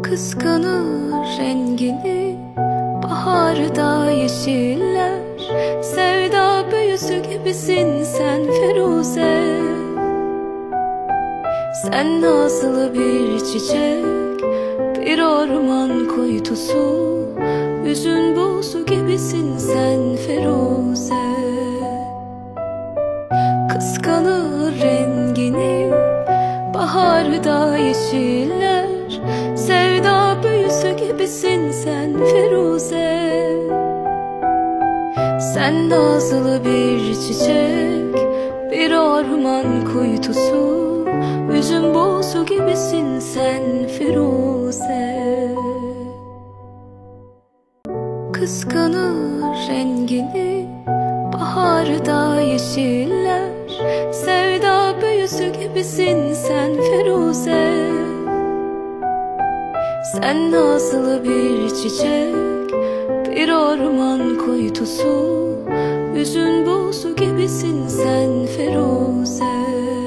Kıskanır rengini baharda yeşiller. Sevda büyüsü gibisin sen Firuze. Sen nazlı bir çiçek, bir orman kuytusu. Yüzün buzu gibisin sen Firuze. Kıskanır rengini baharda yeşiller. Sevda büyüsü gibisin sen Firuze. Sen nazlı bir çiçek, bir orman kuytusu. Yüzün buzu gibisin sen Firuze. Kıskanır rengini baharda yeşiller. Sevda büyüsü gibisin sen Firuze. Sen nazlı bir çiçek, bir orman kuytusu. Yüzün buzu gibisin sen Firuze.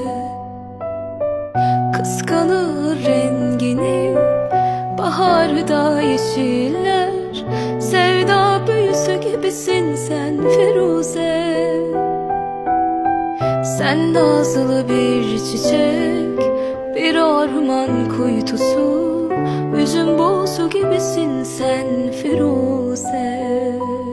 Kıskanır rengini baharda yeşiller. Sevda büyüsü gibisin sen Firuze. Sen nazlı bir çiçek, bir orman kuytusu. Yüzün buzu gibisin sen Firuze.